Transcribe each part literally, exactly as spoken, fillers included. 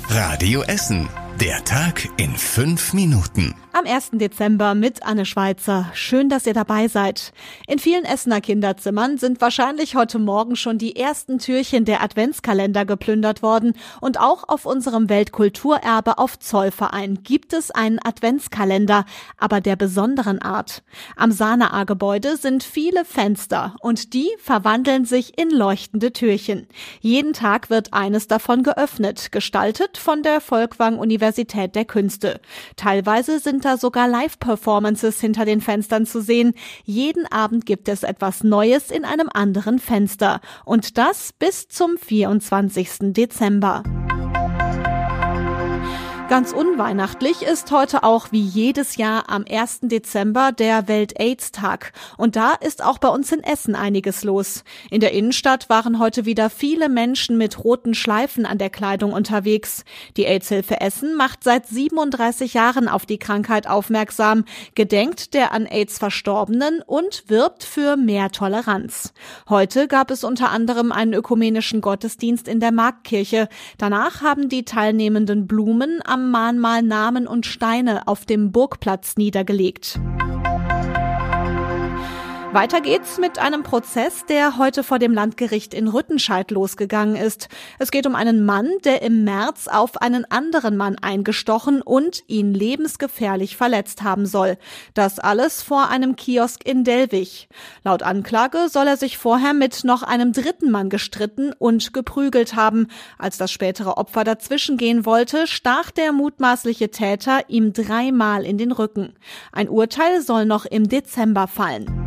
Radio Essen. Der Tag in fünf Minuten. Am ersten Dezember mit Anne Schweizer. Schön, dass ihr dabei seid. In vielen Essener Kinderzimmern sind wahrscheinlich heute Morgen schon die ersten Türchen der Adventskalender geplündert worden. Und auch auf unserem Weltkulturerbe auf Zollverein gibt es einen Adventskalender, aber der besonderen Art. Am Sana'a-Gebäude sind viele Fenster und die verwandeln sich in leuchtende Türchen. Jeden Tag wird eines davon geöffnet, gestaltet von der Folkwang-Universität der Künste. Teilweise sind da sogar Live-Performances hinter den Fenstern zu sehen. Jeden Abend gibt es etwas Neues in einem anderen Fenster. Und das bis zum vierundzwanzigsten Dezember. Ganz unweihnachtlich ist heute auch wie jedes Jahr am ersten Dezember der Welt-Aids-Tag. Und da ist auch bei uns in Essen einiges los. In der Innenstadt waren heute wieder viele Menschen mit roten Schleifen an der Kleidung unterwegs. Die AIDS-Hilfe Essen macht seit siebenunddreißig Jahren auf die Krankheit aufmerksam, gedenkt der an AIDS Verstorbenen und wirbt für mehr Toleranz. Heute gab es unter anderem einen ökumenischen Gottesdienst in der Marktkirche. Danach haben die Teilnehmenden Blumen am Mahnmal Namen und Steine auf dem Burgplatz niedergelegt. Weiter geht's mit einem Prozess, der heute vor dem Landgericht in Rüttenscheid losgegangen ist. Es geht um einen Mann, der im März auf einen anderen Mann eingestochen und ihn lebensgefährlich verletzt haben soll. Das alles vor einem Kiosk in Dellwig. Laut Anklage soll er sich vorher mit noch einem dritten Mann gestritten und geprügelt haben. Als das spätere Opfer dazwischen gehen wollte, stach der mutmaßliche Täter ihm dreimal in den Rücken. Ein Urteil soll noch im Dezember fallen.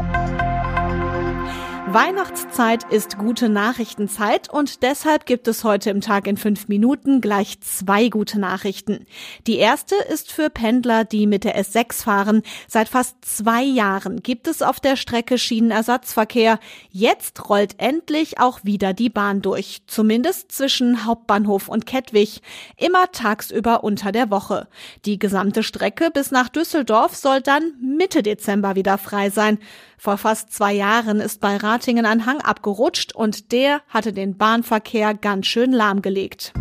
Weihnachtszeit ist gute Nachrichtenzeit und deshalb gibt es heute im Tag in fünf Minuten gleich zwei gute Nachrichten. Die erste ist für Pendler, die mit der S sechs fahren. Seit fast zwei Jahren gibt es auf der Strecke Schienenersatzverkehr. Jetzt rollt endlich auch wieder die Bahn durch, zumindest zwischen Hauptbahnhof und Kettwig, immer tagsüber unter der Woche. Die gesamte Strecke bis nach Düsseldorf soll dann Mitte Dezember wieder frei sein. Vor fast zwei Jahren ist bei Ratingen ein Hang abgerutscht und der hatte den Bahnverkehr ganz schön lahmgelegt.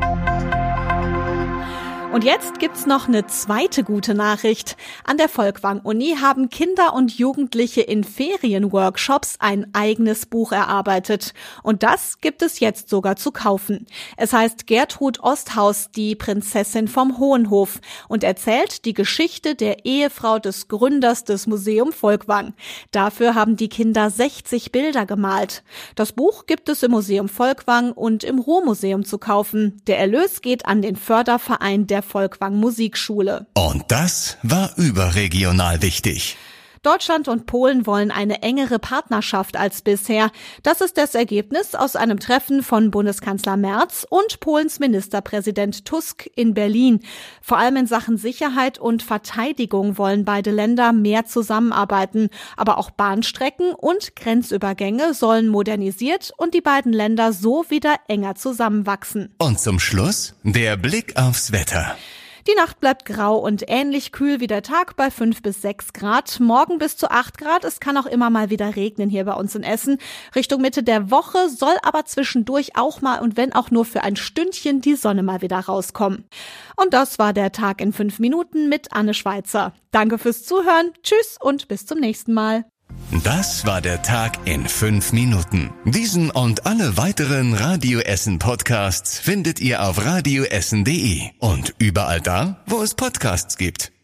Und jetzt gibt's noch eine zweite gute Nachricht. An der Folkwang-Uni haben Kinder und Jugendliche in Ferienworkshops ein eigenes Buch erarbeitet. Und das gibt es jetzt sogar zu kaufen. Es heißt Gertrud Osthaus, die Prinzessin vom Hohenhof und erzählt die Geschichte der Ehefrau des Gründers des Museum Folkwang. Dafür haben die Kinder sechzig Bilder gemalt. Das Buch gibt es im Museum Folkwang und im Ruhrmuseum zu kaufen. Der Erlös geht an den Förderverein der Folkwang Musikschule. Und das war überregional wichtig. Deutschland und Polen wollen eine engere Partnerschaft als bisher. Das ist das Ergebnis aus einem Treffen von Bundeskanzler Merz und Polens Ministerpräsident Tusk in Berlin. Vor allem in Sachen Sicherheit und Verteidigung wollen beide Länder mehr zusammenarbeiten. Aber auch Bahnstrecken und Grenzübergänge sollen modernisiert und die beiden Länder so wieder enger zusammenwachsen. Und zum Schluss der Blick aufs Wetter. Die Nacht bleibt grau und ähnlich kühl wie der Tag bei fünf bis sechs Grad. Morgen bis zu acht Grad. Es kann auch immer mal wieder regnen hier bei uns in Essen. Richtung Mitte der Woche soll aber zwischendurch auch mal und wenn auch nur für ein Stündchen die Sonne mal wieder rauskommen. Und das war der Tag in fünf Minuten mit Anne Schweizer. Danke fürs Zuhören. Tschüss und bis zum nächsten Mal. Das war der Tag in fünf Minuten. Diesen und alle weiteren Radio Essen Podcasts findet ihr auf radioessen punkt de und überall da, wo es Podcasts gibt.